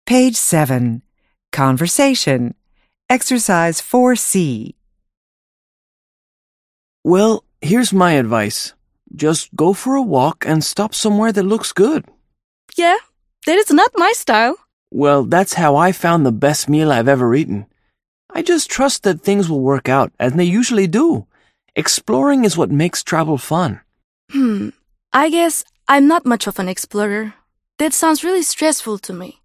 Page 7. Conversation. Exercise 4C. Well, here's my advice. Just go for a walk and stop somewhere that looks good. Yeah, that is not my style. Well, that's how I found the best meal I've ever eaten. I just trust that things will work out, and they usually do. Exploring is what makes travel fun. I guess I'm not much of an explorer. That sounds really stressful to me.